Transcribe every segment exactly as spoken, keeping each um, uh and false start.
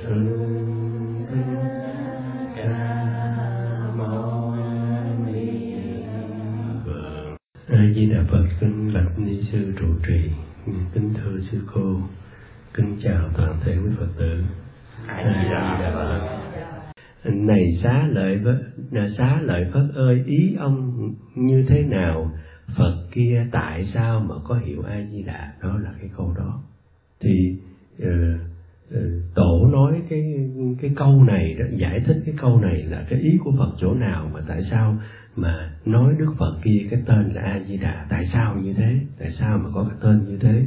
A Di Đà Phật. Kính bạch ni sư trụ trì, kính thưa sư cô, kính chào toàn thể quý Phật tử. A Di Đà Phật. Này xá lợi Phất, xá lợi Phất ơi, ý ông như thế nào? Phật kia tại sao mà có hiệu A Di Đà? Đó là cái câu đó. Thì uh, uh, tổ nói cái cái câu này đó, giải thích cái câu này là cái ý của Phật chỗ nào, mà tại sao mà nói Đức Phật kia cái tên là A Di Đà, tại sao như thế, tại sao mà có cái tên như thế?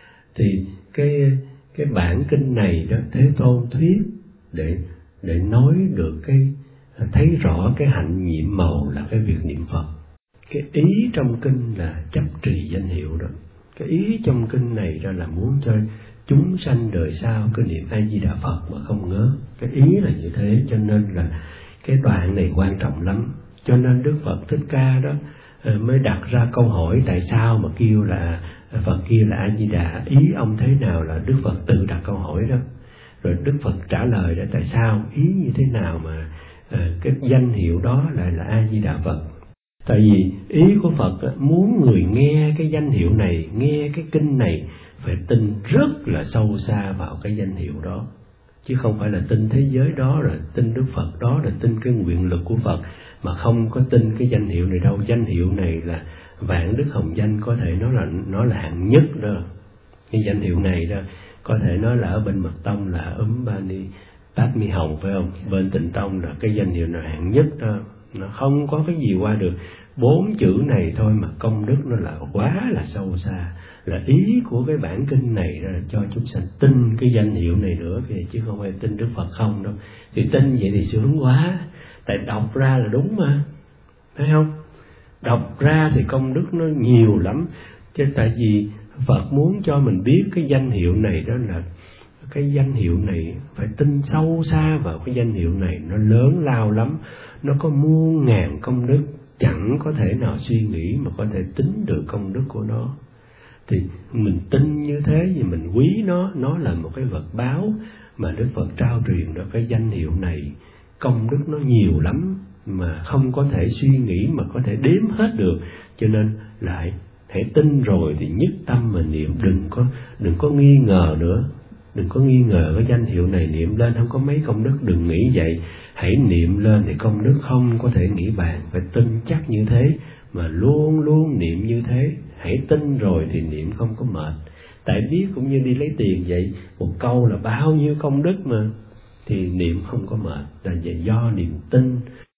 Thì cái cái bản kinh này đó, Thế Tôn thuyết để để nói được cái thấy rõ cái hạnh nhiệm màu là cái việc niệm Phật. Cái ý trong kinh là chấp trì danh hiệu đó. Cái ý trong kinh này ra là muốn cho chúng sanh đời sau cứ niệm A Di Đà Phật mà không ngớ. Cái ý là như thế, cho nên là cái đoạn này quan trọng lắm. Cho nên Đức Phật Thích Ca đó mới đặt ra câu hỏi tại sao mà kêu là Phật kia là A Di Đà, ý ông thế nào là Đức Phật tự đặt câu hỏi đó. Rồi Đức Phật trả lời đó, tại sao, ý như thế nào mà à, cái danh hiệu đó lại là A Di Đà Phật. Tại vì ý của Phật đó, muốn người nghe cái danh hiệu này, nghe cái kinh này phải tin rất là sâu xa vào cái danh hiệu đó, chứ không phải là tin thế giới đó rồi tin Đức Phật đó rồi tin cái nguyện lực của Phật mà không có tin cái danh hiệu này đâu. Danh hiệu này là vạn đức hồng danh, có thể nói là nó là hạng nhất đó. Cái danh hiệu này đó có thể nói là ở bên Mật Tông là Ấm Ba Ni Tát Mi Hồng, phải không? Bên Tịnh Tông là cái danh hiệu nào hạng nhất đó, nó không có cái gì qua được. Bốn chữ này thôi mà công đức nó là quá là sâu xa. Là ý của cái bản kinh này là cho chúng sanh tin cái danh hiệu này nữa kìa, chứ không phải tin Đức Phật không đâu. Thì tin vậy thì sướng quá, tại đọc ra là đúng mà, thấy không? Đọc ra thì công đức nó nhiều lắm. Chứ tại vì Phật muốn cho mình biết cái danh hiệu này đó là cái danh hiệu này phải tin sâu xa vào cái danh hiệu này, nó lớn lao lắm, nó có muôn ngàn công đức, chẳng có thể nào suy nghĩ mà có thể tính được công đức của nó. Thì mình tin như thế thì mình quý nó, nó là một cái vật báo mà Đức Phật trao truyền đó. Cái danh hiệu này công đức nó nhiều lắm mà không có thể suy nghĩ mà có thể đếm hết được, cho nên lại hãy tin rồi thì nhất tâm mà niệm, đừng có đừng có nghi ngờ nữa, đừng có nghi ngờ cái danh hiệu này niệm lên không có mấy công đức, đừng nghĩ vậy. Hãy niệm lên thì công đức không có thể nghĩ bàn, phải tin chắc như thế mà luôn luôn niệm như thế. Hãy tin rồi thì niệm không có mệt, tại biết cũng như đi lấy tiền vậy, một câu là bao nhiêu công đức mà, thì niệm không có mệt, là vậy do niềm tin.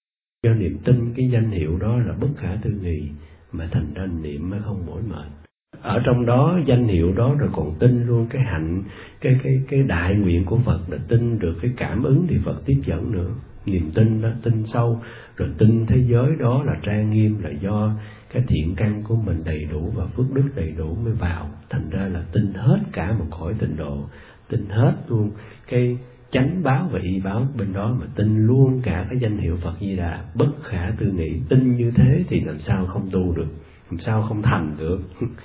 Do niềm tin cái danh hiệu đó là bất khả tư nghị mà thành ra niệm mới không mỏi mệt. Ở trong đó danh hiệu đó rồi còn tin luôn cái hạnh, cái cái cái đại nguyện của Phật, là tin được cái cảm ứng thì Phật tiếp dẫn nữa. Niềm tin đó, tin sâu, rồi tin thế giới đó là trang nghiêm, là do cái thiện căn của mình đầy đủ và phước đức đầy đủ mới vào. Thành ra là tin hết cả một cõi tịnh độ, tin hết luôn cái chánh báo và y báo bên đó, mà tin luôn cả cái danh hiệu Phật Di Đà bất khả tư nghị. Tin như thế thì làm sao không tu được, làm sao không thành được.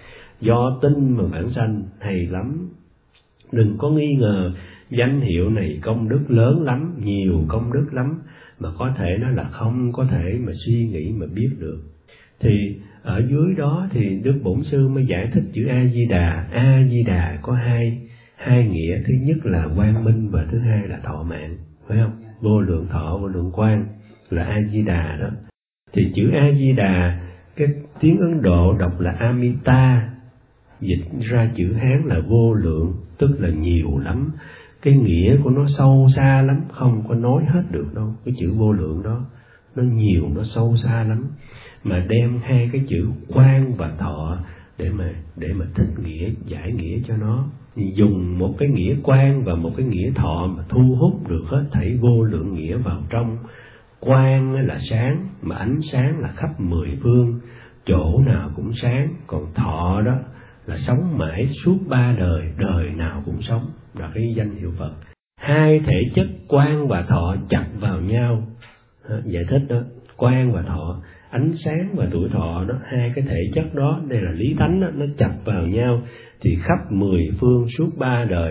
Do tin mà vãng sanh hay lắm. Đừng có nghi ngờ danh hiệu này công đức lớn lắm, nhiều công đức lắm, mà có thể nó là không có thể mà suy nghĩ mà biết được. Thì ở dưới đó thì Đức Bổn Sư mới giải thích chữ A Di Đà. A Di Đà có hai hai nghĩa, thứ nhất là quang minh và thứ hai là thọ mạng, phải không? Vô lượng thọ, vô lượng quang là A Di Đà đó. Thì chữ A Di Đà cái tiếng Ấn Độ đọc là Amita, dịch ra chữ Hán là vô lượng, tức là nhiều lắm. Cái nghĩa của nó sâu xa lắm, không có nói hết được đâu. Cái chữ vô lượng đó nó nhiều, nó sâu xa lắm, mà đem hai cái chữ quang và thọ để mà để mà thích nghĩa, giải nghĩa cho nó. Dùng một cái nghĩa quang và một cái nghĩa thọ mà thu hút được hết thảy vô lượng nghĩa vào trong. Quang là sáng, mà ánh sáng là khắp mười phương, chỗ nào cũng sáng. Còn thọ đó là sống mãi suốt ba đời, đời nào cũng sống, là cái danh hiệu Phật. Hai thể chất quang và thọ chặt vào nhau, giải thích đó, quang và thọ, ánh sáng và tuổi thọ đó, hai cái thể chất đó, đây là lý tánh đó, nó chặt vào nhau thì khắp mười phương suốt ba đời,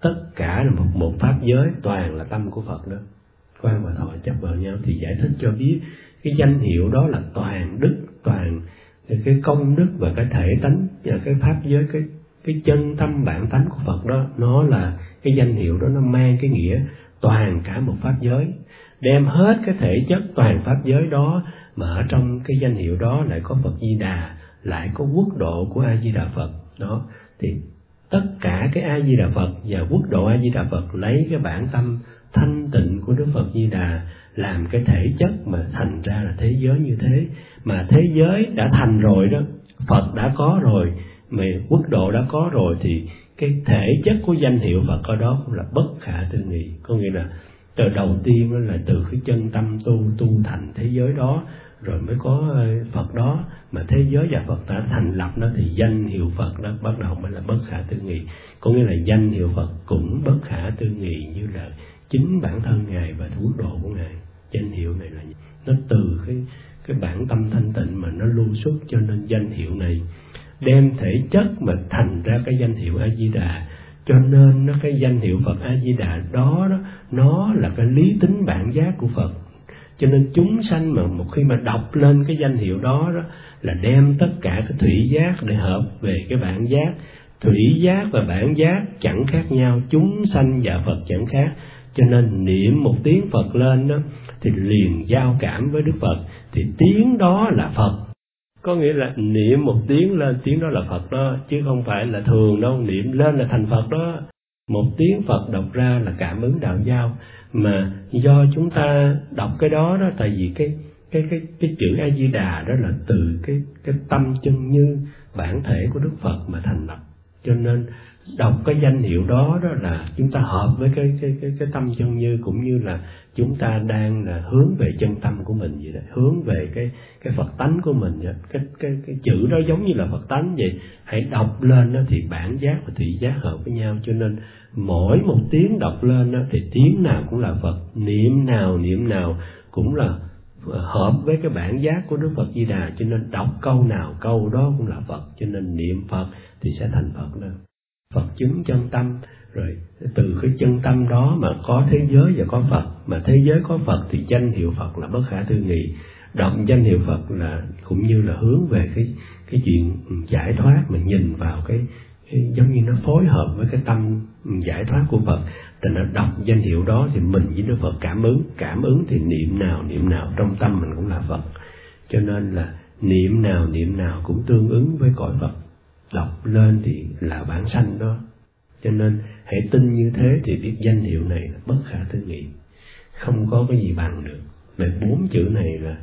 tất cả là một, một pháp giới toàn là tâm của Phật đó. Quan và Thọ chấp vào nhau thì giải thích cho biết cái danh hiệu đó là toàn đức, toàn cái công đức và cái thể tánh và cái pháp giới, cái cái chân tâm bản tánh của Phật đó, nó là cái danh hiệu đó, nó mang cái nghĩa toàn cả một pháp giới, đem hết cái thể chất toàn pháp giới đó, mà ở trong cái danh hiệu đó lại có Phật Di Đà, lại có quốc độ của A Di Đà Phật đó. Thì tất cả cái A Di Đà Phật và quốc độ A Di Đà Phật lấy cái bản tâm thanh tịnh của Đức Phật Di Đà làm cái thể chất mà thành ra là thế giới như thế. Mà thế giới đã thành rồi đó, Phật đã có rồi, mà quốc độ đã có rồi, thì cái thể chất của danh hiệu Phật ở đó cũng là bất khả tư nghị. Có nghĩa là từ đầu tiên đó là từ cái chân tâm tu tu thành thế giới đó, rồi mới có Phật đó, mà thế giới và Phật đã thành lập đó, thì danh hiệu Phật đó bắt đầu mới là bất khả tư nghị. Có nghĩa là danh hiệu Phật cũng bất khả tư nghị như là chính bản thân Ngài và quốc độ của Ngài. Danh hiệu này là nó từ cái cái bản tâm thanh tịnh mà nó lưu xuất, cho nên danh hiệu này đem thể chất mà thành ra cái danh hiệu A Di Đà. Cho nên nó cái danh hiệu Phật A Di Đà đó, đó nó là cái lý tính bản giác của Phật. Cho nên chúng sanh mà một khi mà đọc lên cái danh hiệu đó, đó là đem tất cả cái thủy giác để hợp về cái bản giác. Thủy giác và bản giác chẳng khác nhau, chúng sanh và Phật chẳng khác. Cho nên niệm một tiếng Phật lên đó thì liền giao cảm với Đức Phật, thì tiếng đó là Phật. Có nghĩa là niệm một tiếng lên, tiếng đó là Phật đó, chứ không phải là thường đâu, niệm lên là thành Phật đó. Một tiếng Phật đọc ra là cảm ứng đạo giao, mà do chúng ta đọc cái đó đó, tại vì cái cái cái cái chữ A Di Đà đó là từ cái cái tâm chân như bản thể của Đức Phật mà thành lập. Cho nên đọc cái danh hiệu đó đó là chúng ta hợp với cái cái cái cái tâm chân như, cũng như là chúng ta đang là hướng về chân tâm của mình vậy đó, hướng về cái cái Phật tánh của mình vậy. Cái cái cái chữ đó giống như là Phật tánh vậy. Hãy đọc lên đó thì bản giác và thị giác hợp với nhau, cho nên mỗi một tiếng đọc lên đó thì tiếng nào cũng là Phật, niệm nào niệm nào cũng là hợp với cái bản giác của Đức Phật Di Đà. Cho nên đọc câu nào câu đó cũng là Phật, cho nên niệm Phật thì sẽ thành Phật đó. Phật chứng chân tâm, rồi từ cái chân tâm đó mà có thế giới và có Phật, mà thế giới có Phật thì danh hiệu Phật là bất khả tư nghị. Đọc danh hiệu Phật là cũng như là hướng về cái cái chuyện giải thoát, mà nhìn vào cái, cái giống như nó phối hợp với cái tâm giải thoát của Phật. Thành ra đọc danh hiệu đó thì mình với Đức Phật cảm ứng, cảm ứng thì niệm nào niệm nào trong tâm mình cũng là Phật. Cho nên là niệm nào niệm nào cũng tương ứng với cõi Phật. Đọc lên thì là bản sanh đó. Cho nên hãy tin như thế thì biết danh hiệu này là bất khả tư nghị, không có cái gì bằng được. Về bốn chữ này là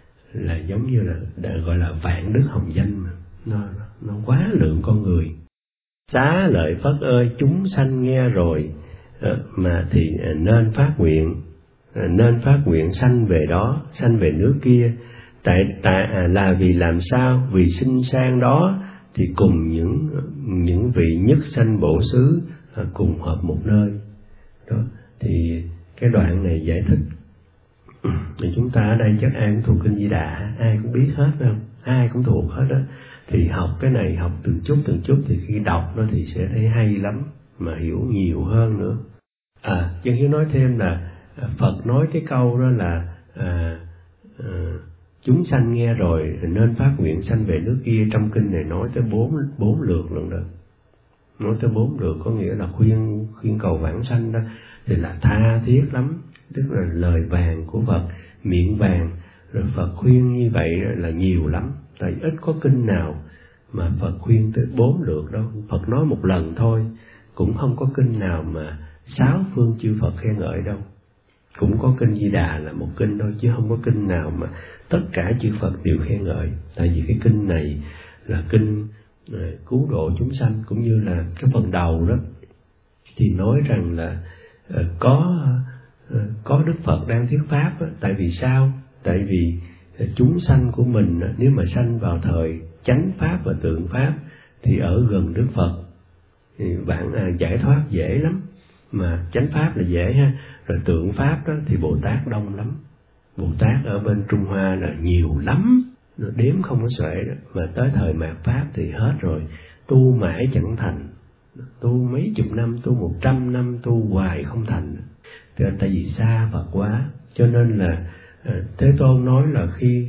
là giống như là đã gọi là vạn đức hồng danh mà. Nó, nó quá lượng con người. Xá lợi Phất ơi, chúng sanh nghe rồi mà thì nên phát nguyện, nên phát nguyện sanh về đó, sanh về nước kia. Tại tại là vì làm sao? Vì sinh sang đó thì cùng những những vị nhất sanh bổ xứ cùng hợp một nơi đó. Thì cái đoạn này giải thích thì chúng ta ở đây chắc ai cũng thuộc kinh Di Đà, ai cũng biết hết đâu, ai cũng thuộc hết đó. Thì học cái này, học từng chút từng chút thì khi đọc nó thì sẽ thấy hay lắm, mà hiểu nhiều hơn nữa. À, Chân Hiếu nói thêm là Phật nói cái câu đó là à, à, chúng sanh nghe rồi nên phát nguyện sanh về nước kia. Trong kinh này nói tới bốn bốn lượt lần đó, nói tới bốn lượt, có nghĩa là khuyên khuyên cầu vãng sanh đó, thì là tha thiết lắm, tức là lời vàng của Phật, miệng vàng. Rồi Phật khuyên như vậy là nhiều lắm, tại ít có kinh nào mà Phật khuyên tới bốn lượt đâu. Phật nói một lần thôi, cũng không có kinh nào mà sáu phương chư Phật khen ngợi đâu. Cũng có kinh Di Đà là một kinh thôi, chứ không có kinh nào mà tất cả chư Phật đều khen ngợi. Tại vì cái kinh này là kinh cứu độ chúng sanh, cũng như là cái phần đầu đó thì nói rằng là có có Đức Phật đang thuyết pháp đó. Tại vì sao? Tại vì chúng sanh của mình nếu mà sanh vào thời chánh pháp và tượng pháp thì ở gần Đức Phật thì bạn à, giải thoát dễ lắm. Mà chánh pháp là dễ ha, rồi tượng pháp đó thì Bồ Tát đông lắm. Bồ Tát ở bên Trung Hoa là nhiều lắm, nó đếm không có xuể đó. Mà tới thời mạt pháp thì hết rồi, tu mãi chẳng thành. tu mấy chục năm, tu một trăm năm, tu hoài không thành. Tại vì xa Phật quá, cho nên là Thế Tôn nói là khi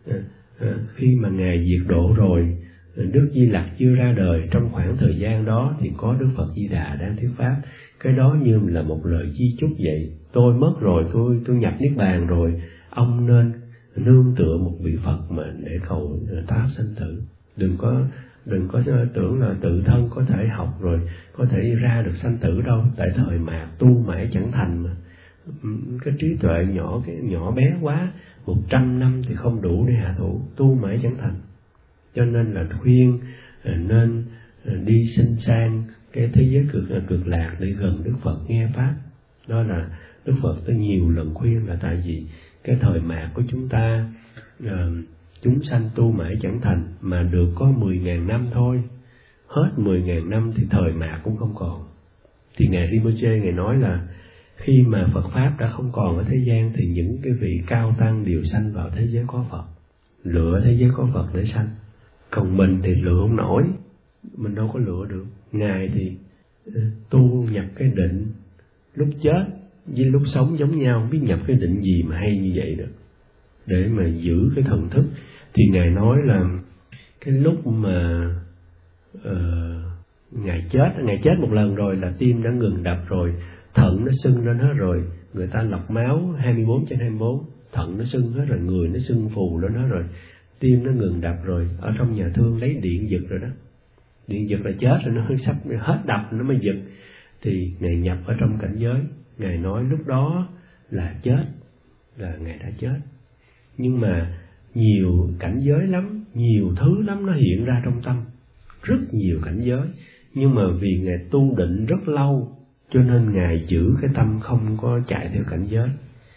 khi mà Ngài diệt độ rồi, Đức Di Lặc chưa ra đời, trong khoảng thời gian đó thì có Đức Phật Di Đà đang thuyết pháp. Cái đó như là một lời di chúc vậy. Tôi mất rồi, tôi tôi nhập Niết Bàn rồi, ông nên nương tựa một vị Phật mà để cầu thoát sanh tử. Đừng có đừng có tưởng là tự thân có thể học rồi có thể ra được sanh tử đâu. Tại thời Mạt tu mãi chẳng thành mà. Cái trí tuệ nhỏ cái nhỏ bé quá, một trăm năm thì không đủ để hạ thủ, tu mãi chẳng thành. Cho nên là khuyên nên đi sinh sang cái thế giới cực cực lạc để gần Đức Phật nghe pháp. Đó là Đức Phật có nhiều lần khuyên là tại vì cái thời Mạt của chúng ta, uh, chúng sanh tu mãi chẳng thành, mà được có mười ngàn năm thôi. Hết mười ngàn năm thì thời Mạt cũng không còn. Thì Ngài Rinpoche Ngài nói là khi mà Phật Pháp đã không còn ở thế gian thì những cái vị cao tăng đều sanh vào thế giới có Phật, lựa thế giới có Phật để sanh. Còn mình thì lựa không nổi, mình đâu có lựa được. Ngài thì tu nhập cái định, lúc chết với lúc sống giống nhau, không biết nhập cái định gì mà hay như vậy được, để mà giữ cái thần thức. Thì Ngài nói là cái lúc mà uh, Ngài chết, Ngài chết một lần rồi là tim đã ngừng đập rồi, thận nó sưng lên hết rồi, người ta lọc máu hai mươi bốn trên hai mươi bốn, thận nó sưng hết rồi, người nó sưng phù lên hết rồi, tim nó ngừng đập rồi. Ở trong nhà thương lấy điện giật rồi đó, điện giật là chết rồi, nó sắp hết đập nó mới giật. Thì Ngài nhập ở trong cảnh giới. Ngài nói lúc đó là chết, là Ngài đã chết. Nhưng mà nhiều cảnh giới lắm, nhiều thứ lắm nó hiện ra trong tâm, rất nhiều cảnh giới. Nhưng mà vì Ngài tu định rất lâu, cho nên Ngài giữ cái tâm không có chạy theo cảnh giới,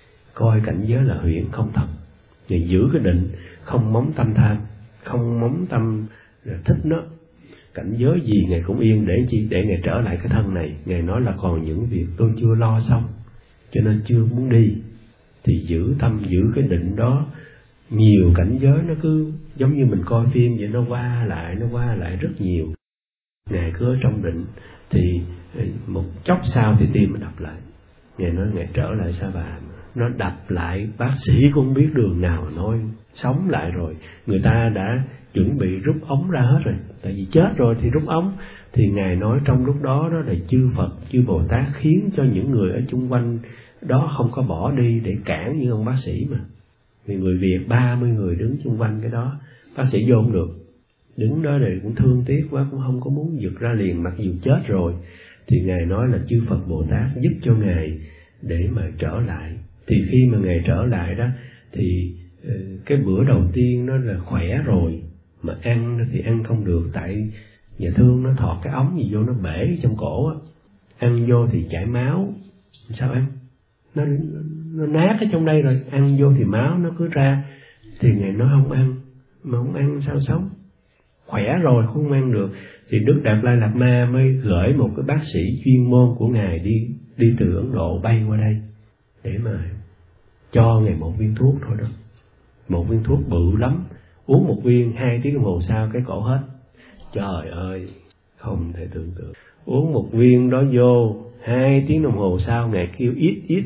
coi cảnh giới là huyễn không thật. Ngài giữ cái định, không móng tâm tham, không móng tâm thích nó. Cảnh giới gì Ngài cũng yên, để chi? Để Ngài trở lại cái thân này. Ngài nói là còn những việc tôi chưa lo xong, cho nên chưa muốn đi. Thì giữ tâm, giữ cái định đó. Nhiều cảnh giới nó cứ giống như mình coi phim vậy, nó qua lại, nó qua lại rất nhiều. Ngài cứ ở trong định, thì một chốc sau thì tim nó đập lại. Ngài nói Ngài trở lại Sa Bà, nó đập lại, bác sĩ cũng không biết đường nào nói sống lại rồi. Người ta đã chuẩn bị rút ống ra hết rồi, tại vì chết rồi thì rút ống. Thì Ngài nói trong lúc đó đó là chư Phật, chư Bồ Tát khiến cho những người ở chung quanh đó không có bỏ đi để cản như ông bác sĩ mà. Vì người Việt ba mươi người đứng chung quanh cái đó, bác sĩ vô không được, đứng đó này cũng thương tiếc quá, cũng không có muốn giật ra liền mặc dù chết rồi. Thì Ngài nói là chư Phật Bồ Tát giúp cho Ngài để mà trở lại. Thì khi mà Ngài trở lại đó, thì cái bữa đầu tiên nó là khỏe rồi, mà ăn thì ăn không được, tại nhà thương nó thọt cái ống gì vô nó bể trong cổ á, ăn vô thì chảy máu, sao ăn? Nó, nó nát ở trong đây rồi, ăn vô thì máu nó cứ ra. Thì Ngài nói không ăn, mà không ăn sao sống? Khỏe rồi không ăn được. Thì Đức Đạt Lai Lạt Ma mới gửi một cái bác sĩ chuyên môn của Ngài đi đi từ Ấn Độ bay qua đây để mà cho Ngài một viên thuốc thôi đó. Một viên thuốc bự lắm, uống một viên hai tiếng đồng hồ sau cái cổ hết. Trời ơi, không thể tưởng tượng. Uống một viên đó vô, hai tiếng đồng hồ sau Ngài kêu ít ít.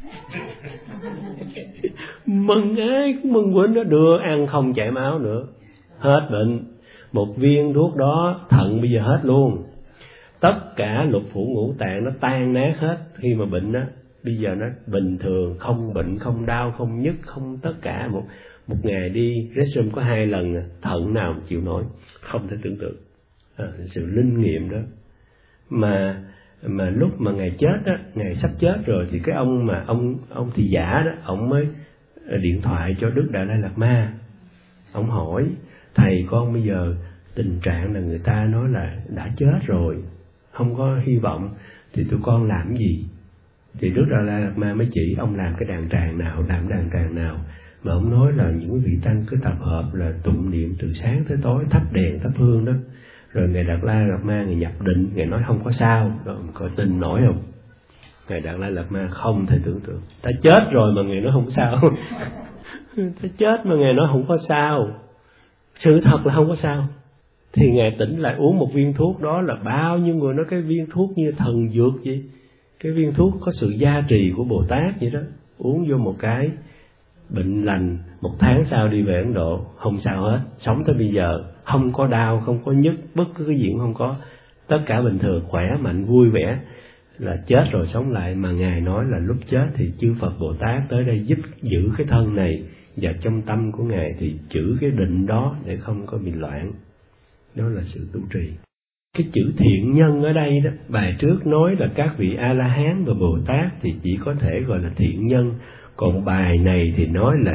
Mừng ai cũng mừng quên, nó đưa ăn không chảy máu nữa, hết bệnh. Một viên thuốc đó thận bây giờ hết luôn, tất cả lục phủ ngũ tạng nó tan nát hết. Khi mà bệnh đó, bây giờ nó bình thường, không bệnh, không đau, không nhức, không tất cả. Một một ngày đi restroom có hai lần, thận nào mà chịu nổi, không thể tưởng tượng. À, sự linh nghiệm đó. Mà mà lúc mà Ngài chết á, Ngài sắp chết rồi, thì cái ông mà ông ông thị giả đó, ông mới điện thoại cho Đức Đạt Lai Lạt Ma. Ông hỏi thầy con bây giờ tình trạng là người ta nói là đã chết rồi, không có hy vọng, thì tụi con làm cái gì? Thì Đức Đạt Lai Lạt Ma mới chỉ ông làm cái đàn tràng nào, làm đàn tràng nào. Mà ông nói là những vị tăng cứ tập hợp là tụng niệm từ sáng tới tối, thắp đèn thắp hương đó. Rồi Ngài Đạt Lai Lạt Ma Ngài nhập định, Ngài nói không có sao. Rồi coi tin nổi không? Ngài Đạt Lai Lạt Ma không thể tưởng tượng, ta chết rồi mà Ngài nói không sao. Ta chết mà Ngài nói không có sao. Sự thật là không có sao. Thì Ngài tỉnh lại uống một viên thuốc đó là bao nhiêu người nói cái viên thuốc như thần dược vậy. Cái viên thuốc có sự gia trì của Bồ Tát vậy đó. Uống vô một cái bệnh lành, một tháng sau đi về Ấn Độ, không sao hết, sống tới bây giờ, không có đau, không có nhức, bất cứ cái gì cũng không có, tất cả bình thường, khỏe mạnh, vui vẻ, là chết rồi sống lại. Mà Ngài nói là lúc chết thì chư Phật Bồ Tát tới đây giúp giữ cái thân này, và trong tâm của Ngài thì giữ cái định đó để không có bị loạn. Đó là sự tu trì. Cái chữ thiện nhân ở đây đó, bài trước nói là các vị A-la-hán và Bồ Tát thì chỉ có thể gọi là thiện nhân. Còn bài này thì nói là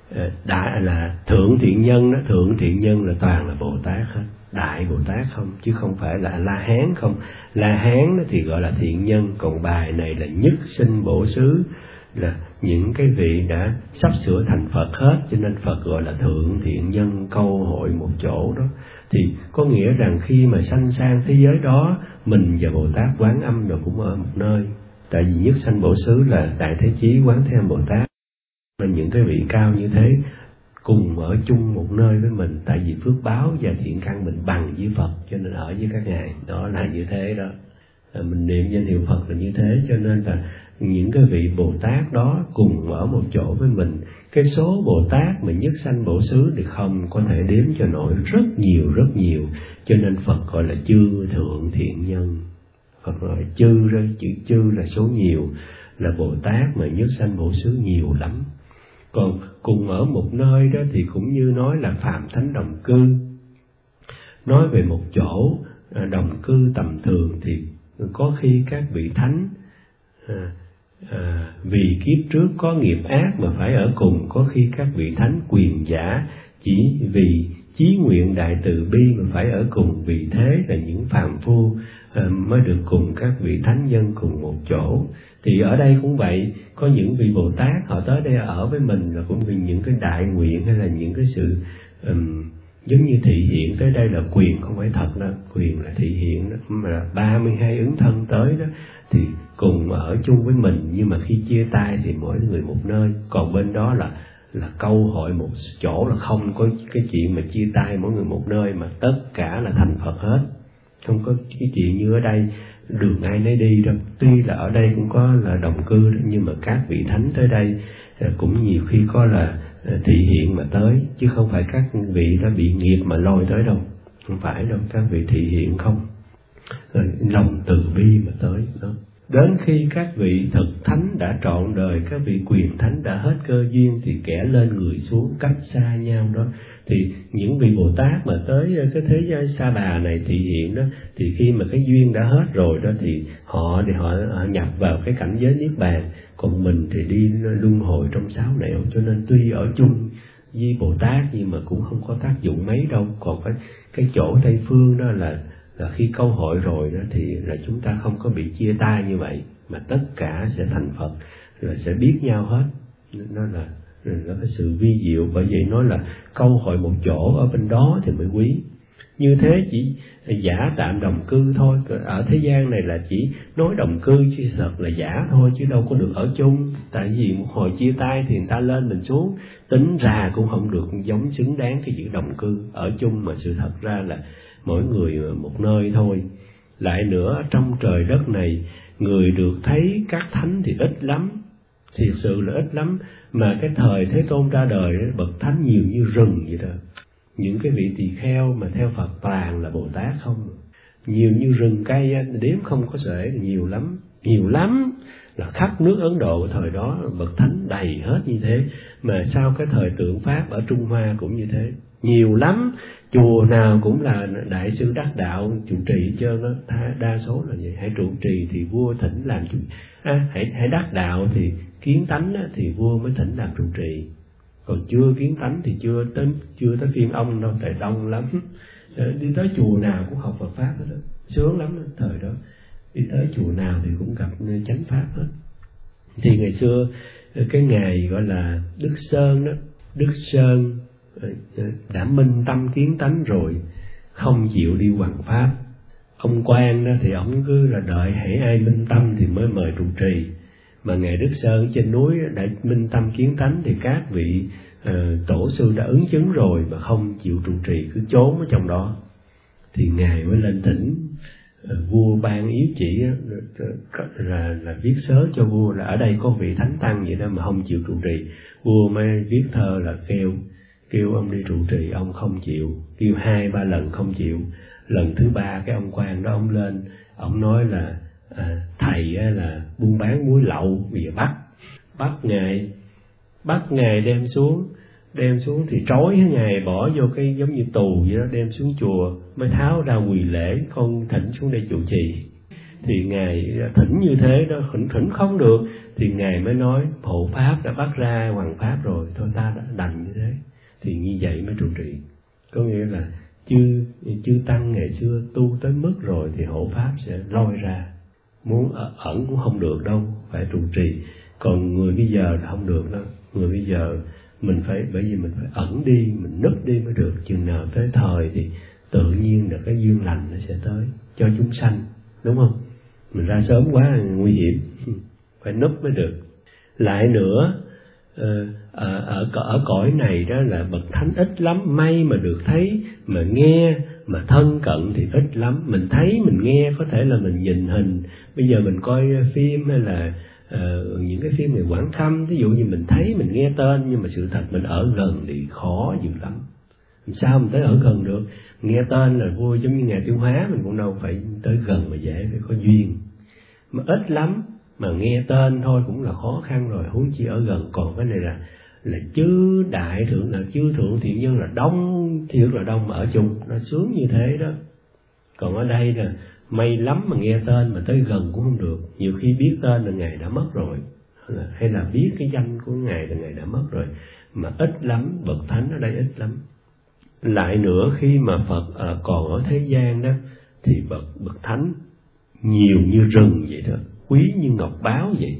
đại là thượng thiện nhân đó, thượng thiện nhân là toàn là Bồ Tát hết, đại Bồ Tát không, chứ không phải là La-hán không. La-hán thì gọi là thiện nhân, còn bài này là nhất sinh bổ xứ, là những cái vị đã sắp sửa thành Phật hết, cho nên Phật gọi là thượng thiện nhân, câu hội một chỗ đó. Thì có nghĩa rằng khi mà sanh sang thế giới đó, mình và Bồ Tát Quán Âm rồi cũng ở một nơi. Tại vì nhất sanh bổ xứ là Đại Thế Chí Quán Thế Âm Bồ Tát, nên những cái vị cao như thế cùng ở chung một nơi với mình. Tại vì phước báo và thiện căn mình bằng với Phật, cho nên ở với các ngài. Đó là như thế đó. Mình niệm danh hiệu Phật là như thế, cho nên là những cái vị Bồ Tát đó cùng ở một chỗ với mình. Cái số Bồ Tát mà nhất sanh bổ xứ thì không có thể đếm cho nổi, rất nhiều rất nhiều. Cho nên Phật gọi là chư thượng thiện nhân. Phật gọi chư ra, chữ chư là số nhiều, là Bồ Tát mà nhất sanh bổ xứ nhiều lắm. Còn cùng ở một nơi đó thì cũng như nói là Phạm Thánh đồng cư. Nói về một chỗ đồng cư tầm thường thì có khi các vị thánh à, à, vì kiếp trước có nghiệp ác mà phải ở cùng, có khi các vị thánh quyền giả chỉ vì chí nguyện đại từ bi mà phải ở cùng. Vì thế là những phàm phu à, mới được cùng các vị thánh nhân cùng một chỗ. Thì ở đây cũng vậy, có những vị Bồ Tát họ tới đây ở với mình là cũng vì những cái đại nguyện hay là những cái sự um, giống như thị hiện tới đây là quyền, không phải thật đâu, quyền là thị hiện đó, mà là ba mươi hai ứng thân tới đó thì cùng ở chung với mình, nhưng mà khi chia tay thì mỗi người một nơi. Còn bên đó là là câu hội một chỗ, là không có cái chuyện mà chia tay mỗi người một nơi, mà tất cả là thành Phật hết. Không có cái chuyện như ở đây đường ai nấy đi đâu. Tuy là ở đây cũng có là đồng cư đó, nhưng mà các vị thánh tới đây cũng nhiều khi có là thị hiện mà tới, chứ không phải các vị đã bị nghiệp mà lôi tới đâu. Không phải đâu, các vị thị hiện không, lòng từ bi mà tới đó. Đến khi các vị thực thánh đã trọn đời, các vị quyền thánh đã hết cơ duyên thì kẻ lên người xuống cách xa nhau đó. Thì những vị Bồ Tát mà tới cái thế giới Sa Đà này thị hiện đó, thì khi mà cái duyên đã hết rồi đó thì họ thì họ, họ nhập vào cái cảnh giới Niết Bàn, còn mình thì đi luân hồi trong sáu nẻo. Cho nên tuy ở chung với Bồ Tát nhưng mà cũng không có tác dụng mấy đâu. Còn cái, cái chỗ Tây Phương đó là là khi câu hội rồi đó thì là chúng ta không có bị chia tay như vậy, mà tất cả sẽ thành Phật, là sẽ biết nhau hết. Nó là là cái sự vi diệu. Bởi vậy nói là câu hội một chỗ ở bên đó thì mới quý. Như thế chỉ giả tạm đồng cư thôi. Ở thế gian này là chỉ nói đồng cư chứ thật là giả thôi, chứ đâu có được ở chung. Tại vì một hồi chia tay thì người ta lên mình xuống, tính ra cũng không được giống xứng đáng cái chữ đồng cư. Ở chung mà sự thật ra là mỗi người một nơi thôi. Lại nữa, trong trời đất này người được thấy các thánh thì ít lắm, thiệt sự là ít lắm. Mà cái thời Thế Tôn ra đời bậc thánh nhiều như rừng vậy đó. Những cái vị tỳ kheo mà theo Phật toàn là Bồ Tát không, nhiều như rừng cây, đếm không có xuể, nhiều lắm, nhiều lắm. Là khắp nước Ấn Độ thời đó bậc thánh đầy hết như thế. Mà sau cái thời tượng Pháp ở Trung Hoa cũng như thế, nhiều lắm. Chùa nào cũng là đại sư đắc đạo trụ trì hết trơn đó, đa số là vậy. Hãy trụ trì thì vua thỉnh làm chủ, à, hãy hãy đắc đạo thì kiến tánh á, thì vua mới thỉnh làm trụ trì. Còn chưa kiến tánh thì chưa tới chưa tới phiên ông đâu, tại đông lắm. Đi tới chùa nào cũng học Phật pháp hết đó, sướng lắm đó, thời đó. Đi tới chùa nào thì cũng gặp chánh pháp hết. Thì ngày xưa cái ngày gọi là Đức Sơn đó, Đức Sơn đã minh tâm kiến tánh rồi, không chịu đi hoằng pháp. Ông Quan đó thì ông cứ là đợi hễ ai minh tâm thì mới mời trụ trì. Mà ngày Đức Sơn trên núi đã minh tâm kiến tánh thì các vị uh, tổ sư đã ứng chứng rồi mà không chịu trụ trì, cứ trốn ở trong đó. thì ngài mới lên thỉnh vua ban yếu chỉ là là viết sớ cho vua là ở đây có vị thánh tăng vậy đó mà không chịu trụ trì. Vua mới viết thơ là kêu kêu ông đi trụ trì, ông không chịu, kêu hai ba lần không chịu. Lần thứ ba cái ông quan đó ông lên, ông nói là à, thầy là buôn bán muối lậu, bây giờ bắt bắt ngài bắt ngài đem xuống đem xuống thì trói ngài bỏ vô cái giống như tù vậy đó, đem xuống chùa mới tháo ra quỳ lễ, con thỉnh xuống đây trụ trì. Thì ngài thỉnh như thế đó, thỉnh thỉnh không được thì ngài mới nói hộ pháp đã bắt ra hoàng pháp rồi, thôi ta đã đành như thế. Thì như vậy mới trụ trì. Có nghĩa là chư chư tăng ngày xưa tu tới mức rồi thì hộ pháp sẽ lôi ra, muốn ẩn cũng không được đâu, phải trụ trì. Còn người bây giờ là không được đâu, người bây giờ mình phải, bởi vì mình phải ẩn đi, mình núp đi mới được. Chừng nào tới thời thì tự nhiên là cái duyên lành nó sẽ tới cho chúng sanh, đúng không? Mình ra sớm quá là nguy hiểm, phải núp mới được. Lại nữa, ở, ở, ở cõi này đó là bậc thánh ít lắm, may mà được thấy, mà nghe, mà thân cận thì ít lắm. Mình thấy, mình nghe, có thể là mình nhìn hình, bây giờ mình coi phim hay là uh, những cái phim về Quảng Khâm, ví dụ như mình thấy, mình nghe tên, nhưng mà sự thật mình ở gần thì khó dữ lắm. Sao mình tới ở gần được? Nghe tên là vui, giống như Ngài Tiêu Hóa, mình cũng đâu phải tới gần mà dễ, phải có duyên. Mà ít lắm, mà nghe tên thôi cũng là khó khăn rồi, huống chi ở gần. Còn cái này là là chư đại thượng, là chư thượng thiện nhân là đông, thiệt là đông mà ở chung, nó sướng như thế đó. Còn ở đây là may lắm mà nghe tên mà tới gần cũng không được. Nhiều khi biết tên là Ngài đã mất rồi, hay là biết cái danh của Ngài là Ngài đã mất rồi, mà ít lắm, bậc thánh ở đây ít lắm. Lại nữa, khi mà Phật à, còn ở thế gian đó thì bậc bậc thánh nhiều như rừng vậy đó, quý như ngọc báo vậy,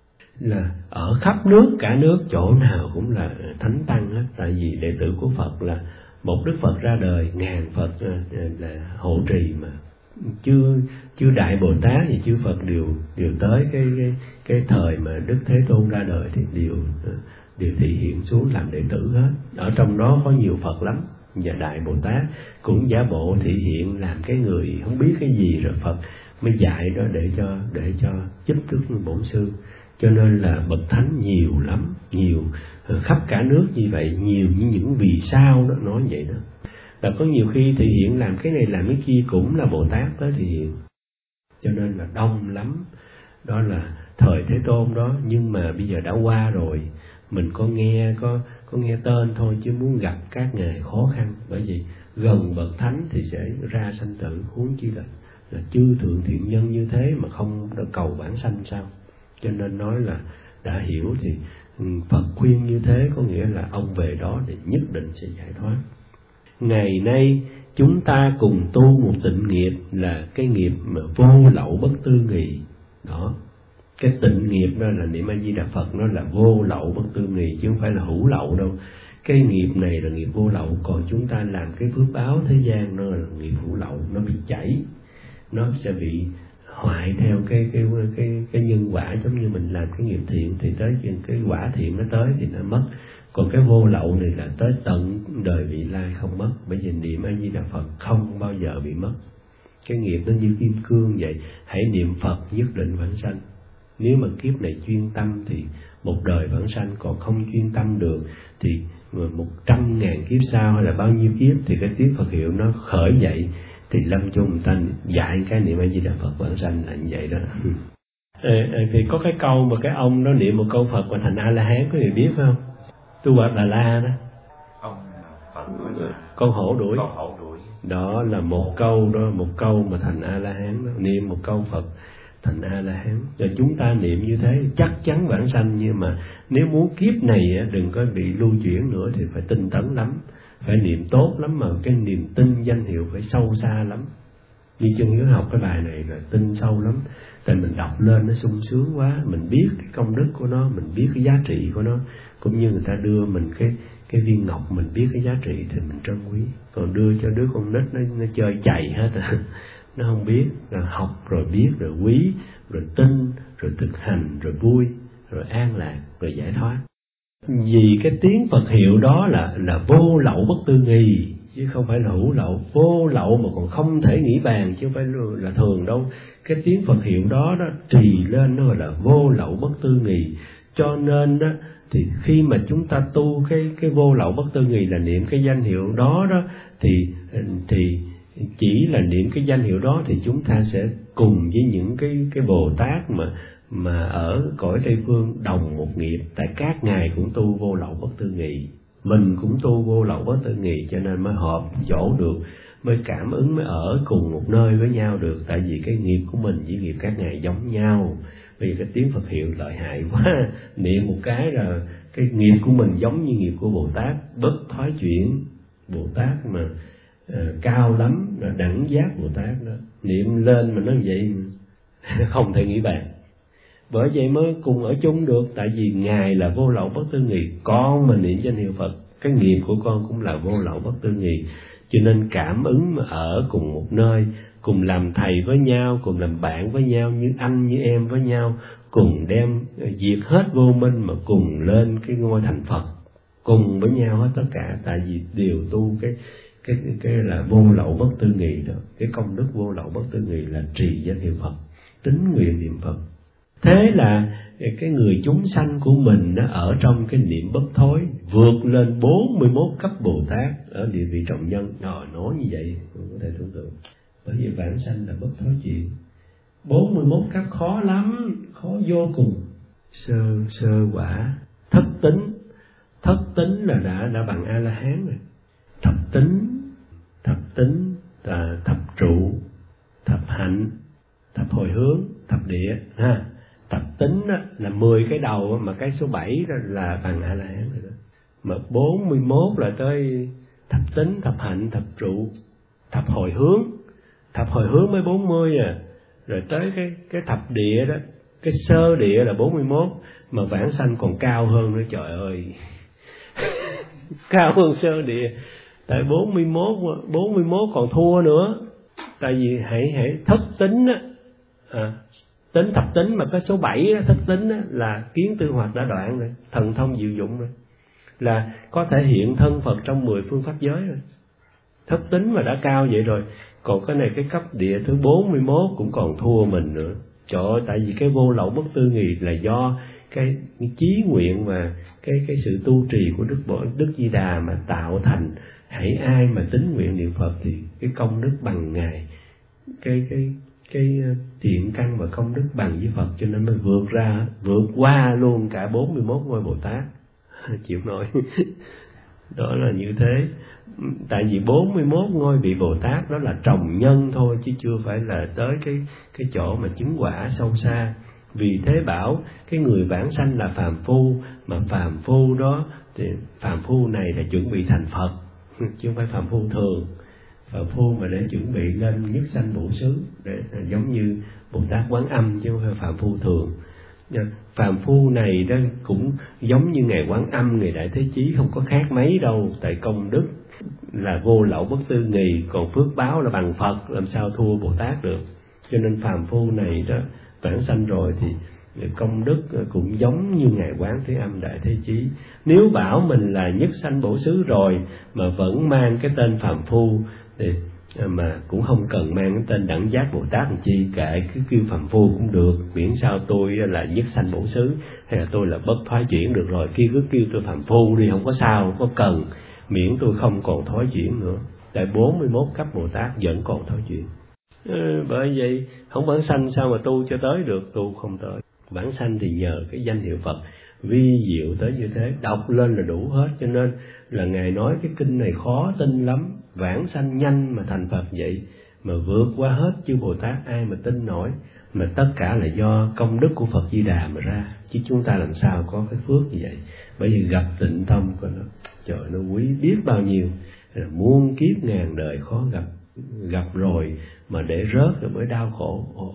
là ở khắp nước, cả nước chỗ nào cũng là thánh tăng hết. Tại vì đệ tử của Phật là một Đức Phật ra đời, ngàn Phật là hộ trì, mà chư chư đại Bồ Tát và chư Phật đều đều tới cái cái cái thời mà Đức Thế Tôn ra đời thì đều đều thị hiện xuống làm đệ tử hết. Ở trong đó có nhiều Phật lắm, và đại Bồ Tát cũng giả bộ thị hiện làm cái người không biết cái gì, rồi Phật mới dạy đó để cho để cho giúp đức bổn sư. Cho nên là bậc thánh nhiều lắm, nhiều khắp cả nước như vậy, nhiều như những vì sao đó, nói vậy đó. Là có nhiều khi thị hiện làm cái này làm cái kia cũng là Bồ Tát tới thị hiện. Cho nên là đông lắm. Đó là thời Thế Tôn đó, nhưng mà bây giờ đã qua rồi, mình có nghe có có nghe tên thôi, chứ muốn gặp các ngài khó khăn. Bởi vì gần bậc thánh thì sẽ ra sanh tử, huống chi là là chư thượng thiện nhân như thế mà không được cầu bản sanh sao? Cho nên nói là đã hiểu thì Phật khuyên như thế, có nghĩa là ông về đó để nhất định sẽ giải thoát. Ngày nay chúng ta cùng tu một tịnh nghiệp, là cái nghiệp mà vô lậu bất tư nghì đó. Cái tịnh nghiệp đó là niệm A Di Đà Phật, nó là vô lậu bất tư nghì, chứ không phải là hữu lậu đâu. Cái nghiệp này là nghiệp vô lậu, còn chúng ta làm cái phước báo thế gian nó là nghiệp hữu lậu, nó bị chảy, nó sẽ bị hoại theo cái cái cái cái nhân quả. Giống như mình làm cái nghiệp thiện thì tới cái quả thiện nó tới thì nó mất, còn cái vô lậu này là tới tận đời vị lai không mất. Bởi vì niệm A Di Đà Phật không bao giờ bị mất. Cái nghiệp nó như kim cương vậy, hãy niệm Phật nhất định vãng sanh. Nếu mà kiếp này chuyên tâm thì một đời vãng sanh, còn không chuyên tâm được thì một trăm ngàn kiếp sau hay là bao nhiêu kiếp thì cái tiếng Phật hiệu nó khởi dậy, thì lâm chung người ta dạy cái niệm A Di Đà Phật vãng sanh là như vậy đó. Ê, thì có cái câu mà cái ông nó niệm một câu Phật mà thành A La Hán, có người biết phải không? Tu Bạch Đà La đó. Ông Phật nói là con hổ đuổi. Con hổ đuổi. Đó là một câu đó, một câu mà thành A La Hán đó. Niệm một câu Phật thành A La Hán. Rồi chúng ta niệm như thế chắc chắn vãng sanh, nhưng mà nếu muốn kiếp này đừng có bị lưu chuyển nữa thì phải tinh tấn lắm, phải niệm tốt lắm, mà cái niềm tin danh hiệu phải sâu xa lắm. Như Chân Hiếu học cái bài này là tin sâu lắm, tại mình đọc lên nó sung sướng quá, mình biết cái công đức của nó, mình biết cái giá trị của nó, cũng như người ta đưa mình cái cái viên ngọc, mình biết cái giá trị thì mình trân quý. Còn đưa cho đứa con nít nó, nó chơi chạy hết à. Nó không biết, là học rồi biết, rồi quý, rồi tin, rồi thực hành, rồi vui, rồi an lạc, rồi giải thoát. Vì cái tiếng Phật hiệu đó là là vô lậu bất tư nghì, chứ không phải là hữu lậu. Vô lậu mà còn không thể nghĩ bàn, chứ không phải là thường đâu. Cái tiếng Phật hiệu đó đó trì lên nó gọi là vô lậu bất tư nghì. Cho nên đó thì khi mà chúng ta tu cái cái vô lậu bất tư nghì là niệm cái danh hiệu đó đó, thì thì chỉ là niệm cái danh hiệu đó thì chúng ta sẽ cùng với những cái cái Bồ Tát mà mà ở cõi Tây Phương đồng một nghiệp. Tại các ngài cũng tu vô lậu bất tư nghì, mình cũng tu vô lậu bất tư nghì, cho nên mới hợp chỗ được, mới cảm ứng, mới ở cùng một nơi với nhau được. Tại vì cái nghiệp của mình với nghiệp các ngài giống nhau. Vì cái tiếng Phật hiệu lợi hại quá, niệm một cái là cái nghiệp của mình giống như nghiệp của Bồ Tát bất thoái chuyển. Bồ Tát mà uh, cao lắm, là đẳng giác Bồ Tát đó, niệm lên mà nói vậy không thể nghĩ bàn. Bởi vậy mới cùng ở chung được, tại vì ngài là vô lậu bất tư nghì, con mà niệm danh hiệu Phật, cái nghiệp của con cũng là vô lậu bất tư nghì, cho nên cảm ứng mà ở cùng một nơi, cùng làm thầy với nhau, cùng làm bạn với nhau, như anh như em với nhau, cùng đem diệt hết vô minh mà cùng lên cái ngôi thành Phật, cùng với nhau hết tất cả. Tại vì đều tu cái cái cái là vô lậu bất tư nghì đó. Cái công đức vô lậu bất tư nghì là trì danh hiệu Phật, tín nguyện niệm Phật. Thế là cái người chúng sanh của mình nó ở trong cái niệm bất thối, vượt lên bốn mươi mốt cấp Bồ Tát ở địa vị trọng nhân. Rồi nói như vậy không có thể tưởng tượng. Bởi vì vãng sanh là bất thối chuyện. bốn mươi mốt cấp khó lắm, khó vô cùng. Sơ sơ quả, thất tính. Thất tính là đã đã bằng A La Hán rồi. Thập tính, thập tính là thập trụ, thập hạnh, thập hồi hướng, thập địa ha. Thập tính đó là mười cái đầu, mà cái số bảy đó là bằng A La Hán rồi đó. Mà bốn mươi mốt là tới thập tính, thập hạnh, thập trụ, thập hồi hướng. Thập hồi hướng mới bốn mươi à. Rồi tới cái cái thập địa đó, cái sơ địa là bốn mươi mốt, mà vãng sanh còn cao hơn nữa, trời ơi. Cao hơn sơ địa. Tại bốn mươi mốt bốn mươi mốt còn thua nữa. Tại vì hãy hãy thất tính á, à, tính thập tính mà cái số bảy đó, thất tính đó, là kiến tư hoạt đã đoạn rồi, thần thông diệu dụng rồi, là có thể hiện thân Phật trong mười phương pháp giới rồi. Thất tính mà đã cao vậy rồi, còn cái này cái cấp địa thứ bốn mươi mốt cũng còn thua mình nữa. Trời ơi, tại vì cái vô lậu bất tư nghì là do cái, cái chí nguyện và cái cái sự tu trì của Đức Bồ Đức Di Đà mà tạo thành. Hãy ai mà tín nguyện niệm Phật thì cái công đức bằng ngài, cái cái cái thiện căn và công đức bằng với Phật, cho nên mới vượt ra, vượt qua luôn cả bốn mươi mốt ngôi Bồ Tát. Chịu nổi. Đó là như thế. Tại vì bốn mươi mốt ngôi vị Bồ Tát đó là trồng nhân thôi, chứ chưa phải là tới cái cái chỗ mà chứng quả sâu xa. Vì thế bảo cái người vãng sanh là phàm phu, mà phàm phu đó thì phàm phu này là chuẩn bị thành Phật, chứ không phải phàm phu thường. Phàm phu mà để chuẩn bị lên nhất sanh bổ xứ, để giống như Bồ Tát Quán Âm, chứ không phải phàm phu thường. Phàm phu này đó cũng giống như ngài Quán Âm, ngài Đại Thế Chí, không có khác mấy đâu. Tại công đức là vô lậu bất tư nghì, còn phước báo là bằng Phật, làm sao thua Bồ Tát được. Cho nên phàm phu này đó vãng sanh rồi thì công đức cũng giống như ngài Quán Thế Âm Đại Thế Chí. Nếu bảo mình là nhất sanh bổ xứ rồi mà vẫn mang cái tên phàm phu thì mà cũng không cần mang cái tên đẳng giác Bồ Tát làm chi, kệ cứ kêu phàm phu cũng được, miễn sao tôi là nhất sanh bổ xứ hay là tôi là bất thoái chuyển được rồi, kia cứ kêu tôi phàm phu đi, không có sao, không có cần, miễn tôi không còn thoái chuyển nữa. Tại bốn mươi mốt cấp Bồ Tát vẫn còn thoái chuyển. Ừ, bởi vậy không vãng sanh sao mà tu cho tới được, tu không tới. Vãng sanh thì nhờ cái danh hiệu Phật vi diệu tới như thế, đọc lên là đủ hết. Cho nên là ngài nói cái kinh này khó tin lắm, vãng sanh nhanh mà thành Phật vậy, mà vượt qua hết chư Bồ Tát ai mà tin nổi. Mà tất cả là do công đức của Phật Di Đà mà ra, chứ chúng ta làm sao có cái phước như vậy. Bởi vì gặp Tịnh Tông của nó, trời, nó quý biết bao nhiêu, muôn kiếp ngàn đời khó gặp, gặp rồi mà để rớt rồi mới đau khổ. Ồ,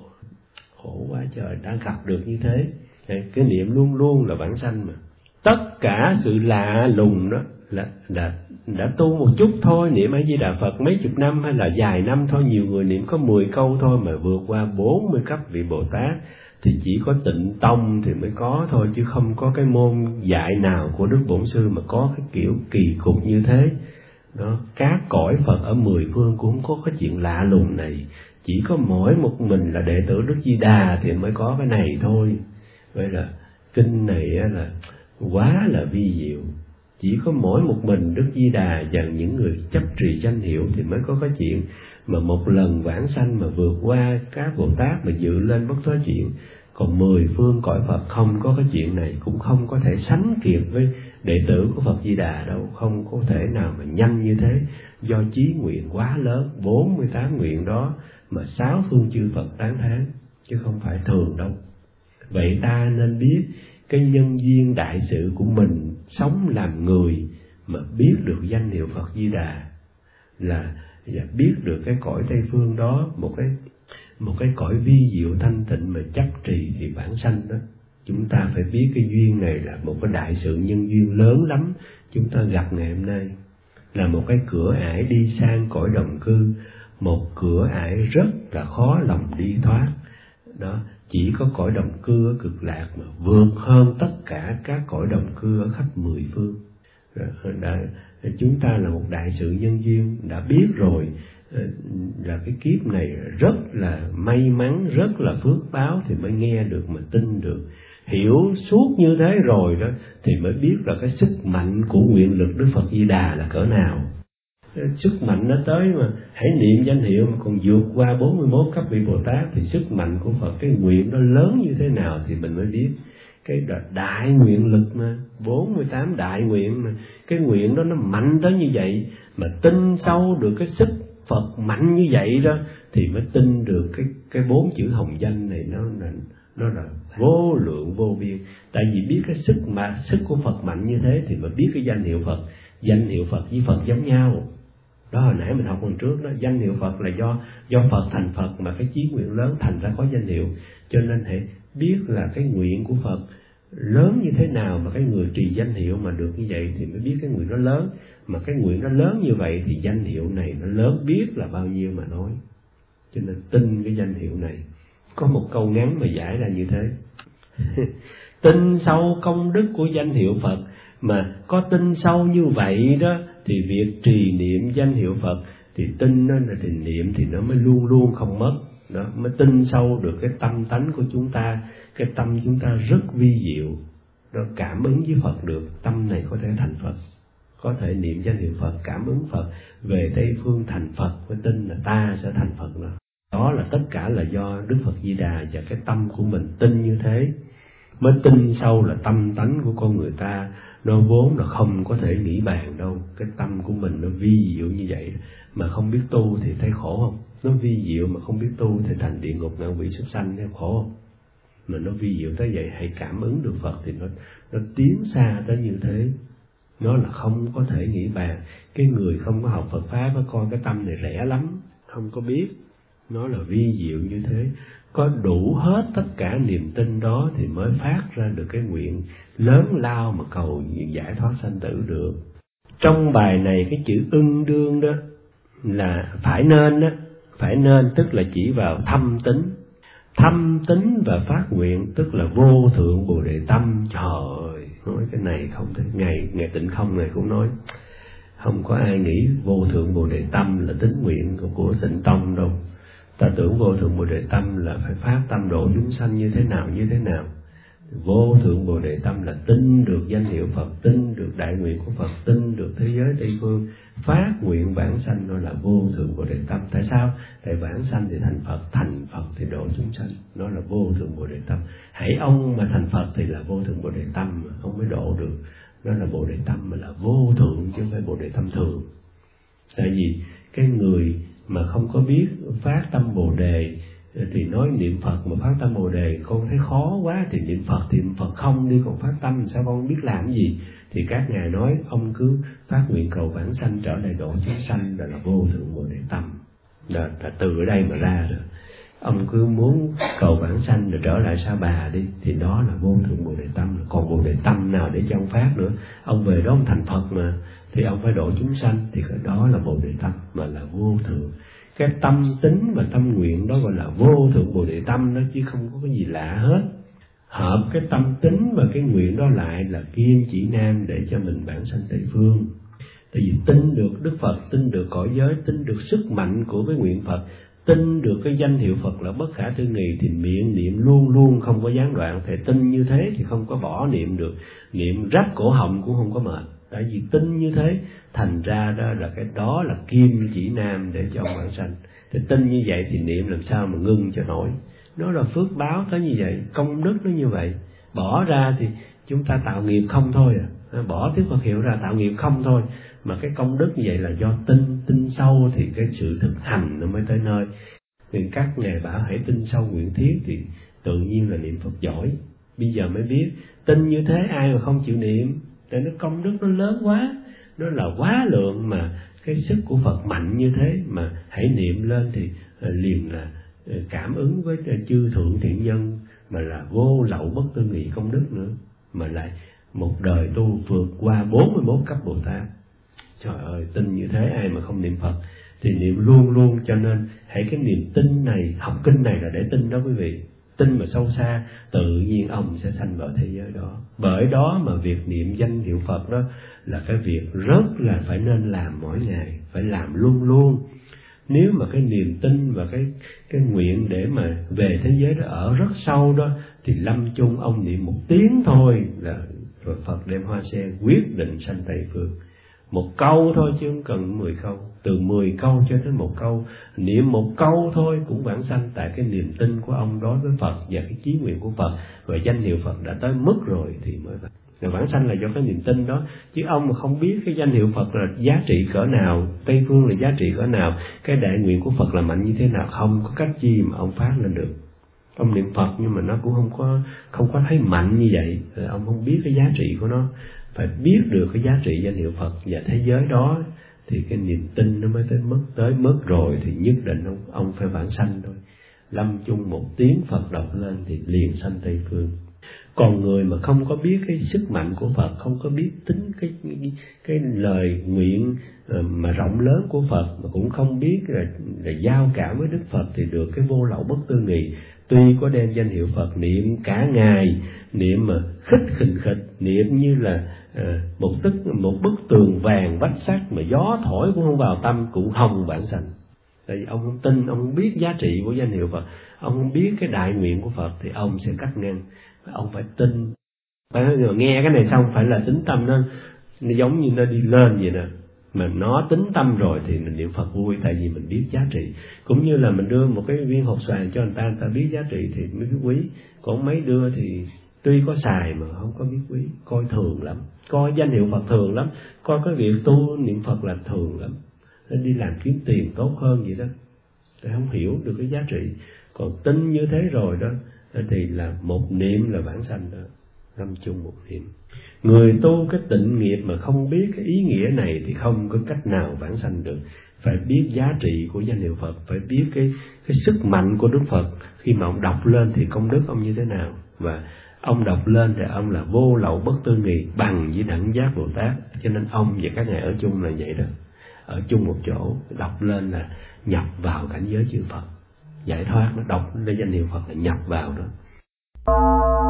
khổ quá trời, đã gặp được như thế. Cái niệm luôn luôn là vãng sanh mà. Tất cả sự lạ lùng đó là đã, đã tu một chút thôi, niệm A Di Đà Phật mấy chục năm hay là vài năm thôi, nhiều người niệm có mười câu thôi mà vượt qua bốn mươi cấp vị Bồ Tát, thì chỉ có Tịnh Tông thì mới có thôi, chứ không có cái môn dạy nào của Đức Bổn Sư mà có cái kiểu kỳ cục như thế. đó. Các cõi Phật ở mười phương cũng không có cái chuyện lạ lùng này, chỉ có mỗi một mình là đệ tử Đức Di Đà thì mới có cái này thôi. Vậy là kinh này là quá là vi diệu, chỉ có mỗi một mình Đức Di Đà và những người chấp trì danh hiệu thì mới có cái chuyện mà một lần vãng sanh mà vượt qua các Bồ Tát mà dự lên bất thối chuyện. Còn mười phương cõi Phật không có cái chuyện này, cũng không có thể sánh kịp với đệ tử của Phật Di Đà đâu, không có thể nào mà nhanh như thế, do chí nguyện quá lớn, bốn mươi tám nguyện đó mà sáu phương chư Phật tán thán, chứ không phải thường đâu. Vậy ta nên biết cái nhân duyên đại sự của mình sống làm người mà biết được danh hiệu Phật Di Đà, là và biết được cái cõi Tây Phương đó, một cái một cái cõi vi diệu thanh tịnh mà chấp trì thì vãng sanh đó. Chúng ta phải biết cái duyên này là một cái đại sự nhân duyên lớn lắm. Chúng ta gặp ngày hôm nay là một cái cửa ải đi sang cõi đồng cư, một cửa ải rất là khó lòng đi thoát đó. Chỉ có cõi đồng cư ở Cực Lạc mà vượt hơn tất cả các cõi đồng cư ở khắp mười phương. Đã, chúng ta là một đại sự nhân duyên đã biết rồi là cái kiếp này rất là may mắn, rất là phước báo thì mới nghe được mà tin được. Hiểu suốt như thế rồi đó thì mới biết là cái sức mạnh của nguyện lực Đức Phật Di Đà là cỡ nào. Sức mạnh nó tới mà hãy niệm danh hiệu mà còn vượt qua bốn mươi mốt cấp vị Bồ Tát thì sức mạnh của Phật, cái nguyện nó lớn như thế nào thì mình mới biết. Cái đại nguyện lực mà bốn mươi tám đại nguyện mà cái nguyện đó nó mạnh tới như vậy, mà tin sâu được cái sức Phật mạnh như vậy đó thì mới tin được cái cái bốn chữ hồng danh này nó là nó là vô lượng vô biên. Tại vì biết cái sức mà sức của Phật mạnh như thế thì mới biết cái danh hiệu Phật. Danh hiệu Phật với Phật giống nhau. Đó hồi nãy mình học phần trước đó, danh hiệu Phật là do do Phật thành Phật mà cái chí nguyện lớn thành ra có danh hiệu. Cho nên hãy biết là cái nguyện của Phật lớn như thế nào mà cái người trì danh hiệu mà được như vậy thì mới biết cái nguyện nó lớn. Mà cái nguyện nó lớn như vậy thì danh hiệu này nó lớn biết là bao nhiêu mà nói. Cho nên tin cái danh hiệu này. Có một câu ngắn mà giải ra như thế. Tin sâu công đức của danh hiệu Phật, mà có tin sâu như vậy đó thì việc trì niệm danh hiệu Phật thì tin nó là trì niệm thì nó mới luôn luôn không mất. Đó, mới tin sâu được cái tâm tánh của chúng ta. Cái tâm chúng ta rất vi diệu, nó cảm ứng với Phật được. Tâm này có thể thành Phật, có thể niệm danh hiệu Phật, cảm ứng Phật, về Tây Phương thành Phật, mới tin là ta sẽ thành Phật đó. Đó là tất cả là do Đức Phật Di Đà và cái tâm của mình tin như thế. Mới tin sâu là tâm tánh của con người ta nó vốn là không có thể nghĩ bàn đâu. Cái tâm của mình nó vi diệu như vậy mà không biết tu thì thấy khổ không? Nó vi diệu mà không biết tu thì thành địa ngục ngạ quỷ súc sanh, thấy khổ không? Mà nó vi diệu tới vậy, hãy cảm ứng được Phật thì nó nó tiến xa tới như thế. Nó là không có thể nghĩ bàn. Cái người không có học Phật Pháp nó coi cái tâm này rẻ lắm, không có biết. Nó là vi diệu như thế. Có đủ hết tất cả niềm tin đó thì mới phát ra được cái nguyện lớn lao mà cầu giải thoát sanh tử được. Trong bài này cái chữ ưng đương đó là phải nên đó, phải nên tức là chỉ vào thâm tính. Thâm tính và phát nguyện tức là vô thượng Bồ Đề tâm. Trời ơi, nói cái này không thể, ngày ngày Tịnh Không này cũng nói không có ai nghĩ vô thượng Bồ Đề tâm là tính nguyện của, của Tịnh Tông đâu. Ta tưởng vô thượng Bồ Đề tâm là phải phát tâm độ chúng sanh như thế nào như thế nào. Vô thượng Bồ Đề tâm là tin được danh hiệu Phật, tin được đại nguyện của Phật, tin được thế giới Tây Phương, phát nguyện vãng sanh, đó là vô thượng Bồ Đề tâm. Tại sao? Tại vãng sanh thì thành Phật, thành Phật thì độ chúng sanh, đó là vô thượng Bồ Đề tâm. Hãy ông mà thành Phật thì là vô thượng Bồ Đề tâm, ông mới độ được. Đó là Bồ Đề tâm mà là vô thượng chứ không phải Bồ Đề tâm thường. Tại vì cái người mà không có biết phát tâm Bồ Đề thì nói niệm Phật mà phát tâm Bồ Đề con thấy khó quá, thì niệm Phật thì niệm Phật không đi, còn phát tâm sao con biết làm cái gì? Thì các ngài nói ông cứ phát nguyện cầu vãng sanh trở lại độ chúng sanh, đó là vô thượng Bồ Đề tâm. Đó là từ ở đây mà ra rồi. Ông cứ muốn cầu vãng sanh rồi trở lại Sa Bà đi, thì đó là vô thượng Bồ Đề tâm. Còn Bồ Đề tâm nào để cho ông phát nữa? Ông về đó ông thành Phật mà, thì ông phải độ chúng sanh, thì cái đó là Bồ Đề tâm mà là vô thượng. Cái tâm tính và tâm nguyện đó gọi là vô thượng Bồ Đề tâm đó, chứ không có cái gì lạ hết. Hợp cái tâm tính và cái nguyện đó lại là kim chỉ nam để cho mình vãng sanh Tây Phương. Tại vì tin được Đức Phật, tin được cõi giới, tin được sức mạnh của cái nguyện Phật, tin được cái danh hiệu Phật là bất khả tư nghị, thì miệng niệm luôn luôn không có gián đoạn. Thầy tin như thế thì không có bỏ niệm được, niệm rách cổ họng cũng không có mệt. Tại vì tin như thế, thành ra đó là cái đó là kim chỉ nam để cho ông vãng sanh. Thì tin như vậy thì niệm làm sao mà ngưng cho nổi. Nó là phước báo tới như vậy, công đức nó như vậy. Bỏ ra thì chúng ta tạo nghiệp không thôi à. Bỏ tiếng Phật hiệu ra tạo nghiệp không thôi. Mà cái công đức như vậy là do tin, tin sâu thì cái sự thực hành nó mới tới nơi. Thì các ngài bảo hãy tin sâu nguyện thiết thì tự nhiên là niệm Phật giỏi. Bây giờ mới biết tin như thế ai mà không chịu niệm, tại nó công đức nó lớn quá, nó là quá lượng, mà cái sức của Phật mạnh như thế mà hãy niệm lên thì liền là cảm ứng với chư thượng thiện nhân, mà là vô lậu bất tư nghị công đức nữa, mà lại một đời tu vượt qua bốn mươi mốt cấp Bồ Tát. Trời ơi, tin như thế ai mà không niệm Phật, thì niệm luôn luôn. Cho nên hãy cái niềm tin này, học kinh này là để tin đó quý vị. Tin mà sâu xa, tự nhiên ông sẽ sanh vào thế giới đó. Bởi đó mà việc niệm danh hiệu Phật đó là cái việc rất là phải nên làm mỗi ngày, phải làm luôn luôn. Nếu mà cái niềm tin và cái cái nguyện để mà về thế giới đó ở rất sâu đó, thì lâm chung ông niệm một tiếng thôi là rồi Phật đem hoa sen quyết định sanh Tây Phương. Một câu thôi chứ không cần mười câu, từ mười câu cho đến một câu, niệm một câu thôi cũng vãng sanh, tại cái niềm tin của ông đối với Phật và cái chí nguyện của Phật và danh hiệu Phật đã tới mức rồi thì mới vãng. Rồi vãng sanh là do cái niềm tin đó, chứ ông mà không biết cái danh hiệu Phật là giá trị cỡ nào, Tây Phương là giá trị cỡ nào, cái đại nguyện của Phật là mạnh như thế nào, không có cách gì mà ông phát lên được. Ông niệm Phật nhưng mà nó cũng không có không có thấy mạnh như vậy, ông không biết cái giá trị của nó. Phải biết được cái giá trị danh hiệu Phật và thế giới đó thì cái niềm tin nó mới tới mức tới mức rồi thì nhất định ông ông phải vãng sanh thôi. Lâm chung một tiếng Phật đọc lên thì liền sanh Tây Phương. Còn người mà không có biết cái sức mạnh của Phật, không có biết tính cái cái, cái lời nguyện mà rộng lớn của Phật, mà cũng không biết là, là giao cảm với Đức Phật thì được cái vô lậu bất tư nghị. Tuy có đem danh hiệu Phật niệm cả ngày, niệm mà khích khình khịch, niệm như là à, một tức một bức tường vàng vách sắt mà gió thổi cũng không vào tâm, cũng không vãng sanh. Tại vì ông không tin, ông không biết giá trị của danh hiệu Phật, ông không biết cái đại nguyện của Phật thì ông sẽ cắt ngang. Ông phải tin, phải nghe cái này xong phải là tính tâm nó, nó giống như nó đi lên vậy nè. Mà nó tính tâm rồi thì mình niệm Phật vui, tại vì mình biết giá trị. Cũng như là mình đưa một cái viên hột xoàn cho người ta, người ta biết giá trị thì mới biết quý. Còn mấy đưa thì tuy có xài mà không có biết quý, coi thường lắm, coi danh hiệu Phật thường lắm, coi cái việc tu niệm Phật là thường lắm. Nên đi làm kiếm tiền tốt hơn vậy đó, để không hiểu được cái giá trị. Còn tin như thế rồi đó thì là một niệm là vãng sanh đó, lâm chung một niệm. Người tu cái tịnh nghiệp mà không biết cái ý nghĩa này thì không có cách nào vãng sanh được. Phải biết giá trị của danh hiệu Phật, phải biết cái cái sức mạnh của Đức Phật. Khi mà ông đọc lên thì công đức ông như thế nào, và ông đọc lên thì ông là vô lậu bất tư nghị bằng với đẳng giác Bồ Tát. Cho nên ông và các ngài ở chung là vậy đó, ở chung một chỗ, đọc lên là nhập vào cảnh giới chư Phật, giải thoát. Nó đọc lên danh hiệu Phật là nhập vào đó.